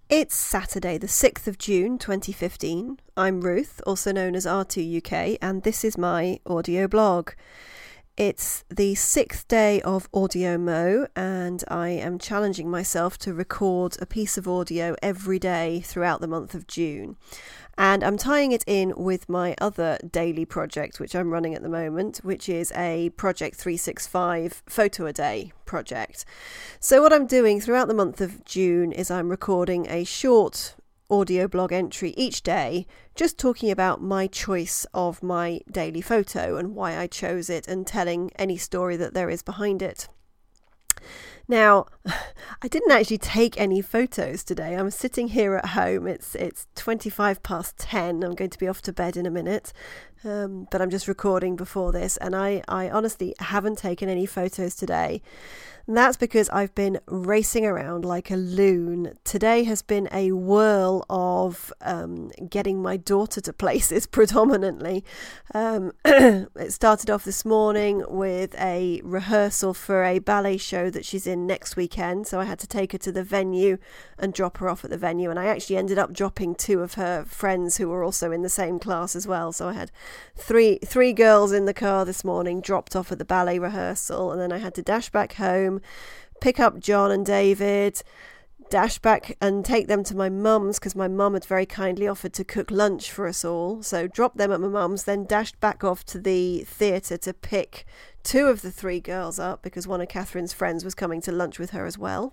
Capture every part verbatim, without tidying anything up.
It's Saturday, the sixth of June, twenty fifteen. I'm Ruth, also known as R two U K, and this is my audio blog. It's the sixth day of AudioMo, and I am challenging myself to record a piece of audio every day throughout the month of June. And I'm tying it in with my other daily project, which I'm running at the moment, which is a Project three sixty-five photo a day project. So what I'm doing throughout the month of June is I'm recording a short audio blog entry each day, just talking about my choice of my daily photo and why I chose it and telling any story that there is behind it. Now, I didn't actually take any photos today. I'm sitting here at home. It's it's twenty-five past ten. I'm going to be off to bed in a minute, um, but I'm just recording before this, and I, I honestly haven't taken any photos today. And that's because I've been racing around like a loon. Today has been a whirl of um, getting my daughter to places predominantly. Um, it started off this morning with a rehearsal for a ballet show that she's in next weekend. So I had to take her to the venue and drop her off at the venue. And I actually ended up dropping two of her friends who were also in the same class as well. So I had three three girls in the car this morning, dropped off at the ballet rehearsal. And then I had to dash back home, pick up John and David, dash back and take them to my mum's because my mum had very kindly offered to cook lunch for us all. So dropped them at my mum's, then dashed back off to the theatre to pick two of the three girls up because one of Catherine's friends was coming to lunch with her as well.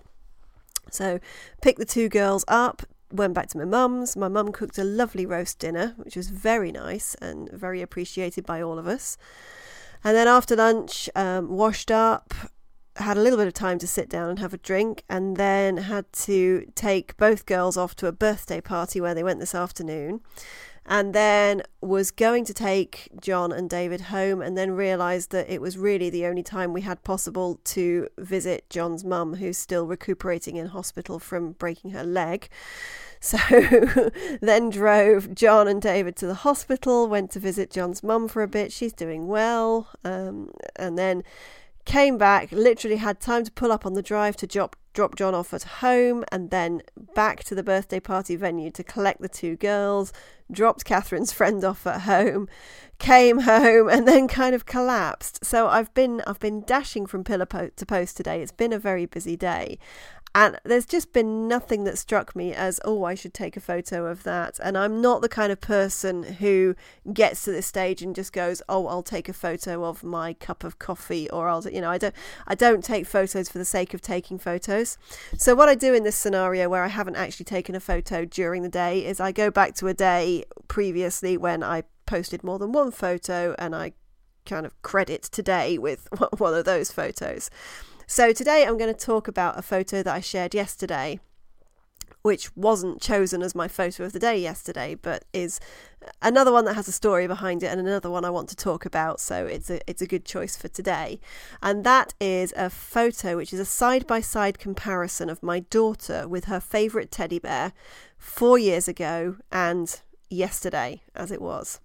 So picked the two girls up, went back to my mum's. My mum cooked a lovely roast dinner, which was very nice and very appreciated by all of us. And then after lunch, um, washed up, had a little bit of time to sit down and have a drink, and then had to take both girls off to a birthday party where they went this afternoon, and then was going to take John and David home, and then realised that it was really the only time we had possible to visit John's mum, who's still recuperating in hospital from breaking her leg. So then drove John and David to the hospital, went to visit John's mum for a bit. She's doing well, um, and then came back, literally had time to pull up on the drive to drop, drop John off at home, and then back to the birthday party venue to collect the two girls, dropped Catherine's friend off at home, came home, and then kind of collapsed. So I've been I've been dashing from pillar po- to post today. It's been a very busy day. And there's just been nothing that struck me as, oh, I should take a photo of that. And I'm not the kind of person who gets to this stage and just goes, oh, I'll take a photo of my cup of coffee, or I'll, you know, I don't, I don't take photos for the sake of taking photos. So what I do in this scenario where I haven't actually taken a photo during the day is I go back to a day previously when I posted more than one photo, and I kind of credit today with one of those photos. So today I'm going to talk about a photo that I shared yesterday, which wasn't chosen as my photo of the day yesterday, but is another one that has a story behind it and another one I want to talk about. So it's a it's a good choice for today. And that is a photo which is a side-by-side comparison of my daughter with her favourite teddy bear four years ago and yesterday as it was.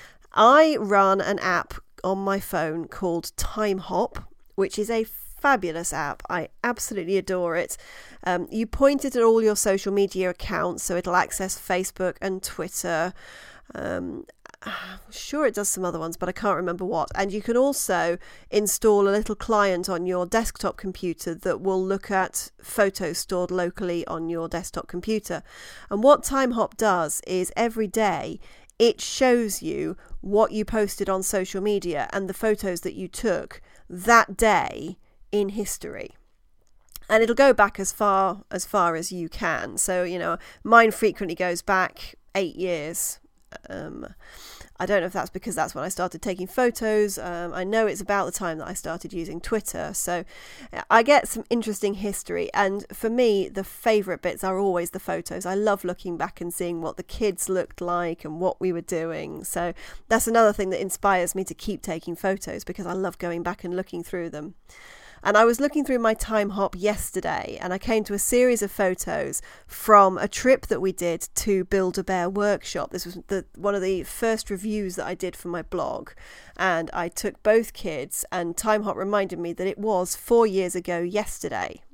I run an app on my phone called Timehop, which is a fabulous app. I absolutely adore it. Um, you point it at all your social media accounts, so it'll access Facebook and Twitter. Um, I'm sure it does some other ones, but I can't remember what. And you can also install a little client on your desktop computer that will look at photos stored locally on your desktop computer. And what Timehop does is every day it shows you what you posted on social media and the photos that you took that day in history. And it'll go back as far as far as you can. So, you know, mine frequently goes back eight years. Um, I don't know if that's because that's when I started taking photos. Um, I know it's about the time that I started using Twitter. So I get some interesting history. And for me, the favourite bits are always the photos. I love looking back and seeing what the kids looked like and what we were doing. So that's another thing that inspires me to keep taking photos, because I love going back and looking through them. And I was looking through my Timehop yesterday, and I came to a series of photos from a trip that we did to Build-A-Bear Workshop. This was the, one of the first reviews that I did for my blog. And I took both kids, and Timehop reminded me that it was four years ago yesterday,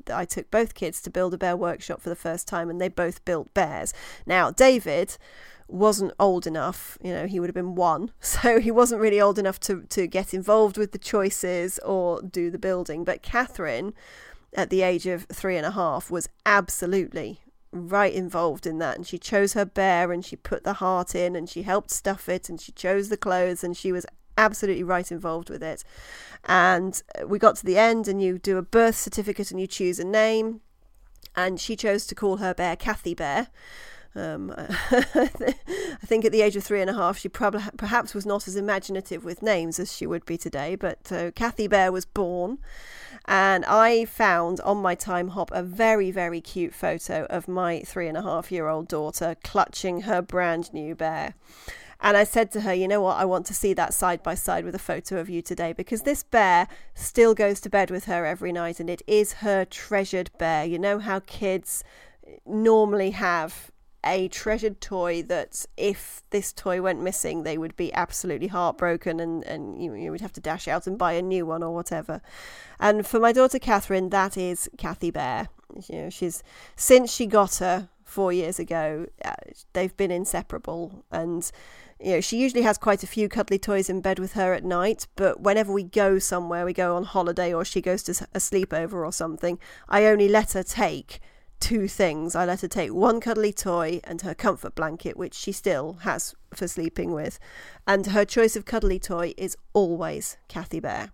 I took both kids to Build-A-Bear Workshop for the first time, and they both built bears. Now, David wasn't old enough, you know, he would have been one, so he wasn't really old enough to, to get involved with the choices or do the building. But Catherine, at the age of three and a half, was absolutely right involved in that, and she chose her bear, and she put the heart in, and she helped stuff it, and she chose the clothes, and she was absolutely right involved with it. And we got to the end, and you do a birth certificate and you choose a name, and she chose to call her bear Kathy Bear. Um, I think at the age of three and a half, she probably perhaps was not as imaginative with names as she would be today. But uh, Kathy Bear was born, and I found on my Time Hop a very, very cute photo of my three and a half year old daughter clutching her brand new bear. And I said to her, you know what, I want to see that side by side with a photo of you today, because this bear still goes to bed with her every night, and it is her treasured bear. You know how kids normally have a treasured toy that if this toy went missing, they would be absolutely heartbroken, and, and you, you would have to dash out and buy a new one or whatever. And for my daughter Catherine, that is Kathy Bear. You know, she's, since she got her four years ago, uh, they've been inseparable. And you know, she usually has quite a few cuddly toys in bed with her at night, but whenever we go somewhere, we go on holiday or she goes to a sleepover or something, I only let her take two things. I let her take one cuddly toy and her comfort blanket, which she still has for sleeping with, and her choice of cuddly toy is always Kathy Bear.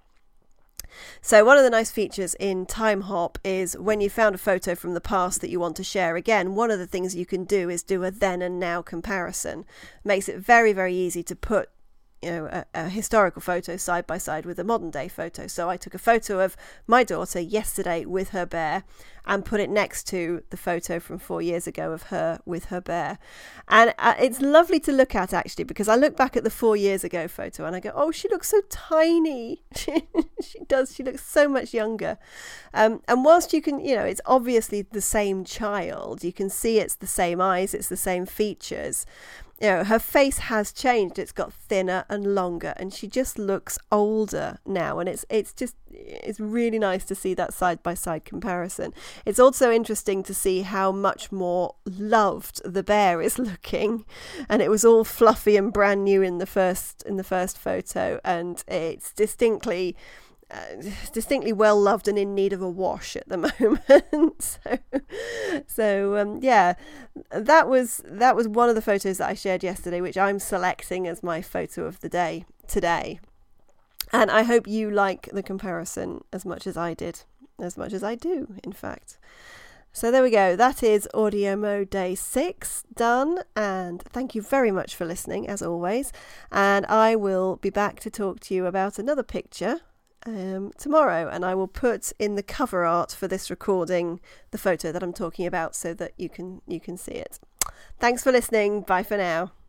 So one of the nice features in Time Hop is when you found a photo from the past that you want to share again, one of the things you can do is do a then and now comparison. Makes it very, very easy to put you know, a, a historical photo side by side with a modern day photo. So I took a photo of my daughter yesterday with her bear and put it next to the photo from four years ago of her with her bear. And uh, it's lovely to look at, actually, because I look back at the four years ago photo and I go, oh, she looks so tiny. she, she does. She looks so much younger. Um, and whilst you can, you know, it's obviously the same child, you can see it's the same eyes, it's the same features. You know, her face has changed. It's got thinner and longer, and she just looks older now. And it's it's just it's really nice to see that side by side comparison. It's also interesting to see how much more loved the bear is looking, and it was all fluffy and brand new in the first in the first photo, and it's distinctly. Uh, distinctly well loved and in need of a wash at the moment. so, so um, yeah, that was that was one of the photos that I shared yesterday, which I'm selecting as my photo of the day today. And I hope you like the comparison as much as I did, as much as I do, in fact. So there we go. That is Audio Mo Day six done. And thank you very much for listening, as always. And I will be back to talk to you about another picture Um, tomorrow, and I will put in the cover art for this recording the photo that I'm talking about so that you can you can see it. Thanks for listening. Bye for now.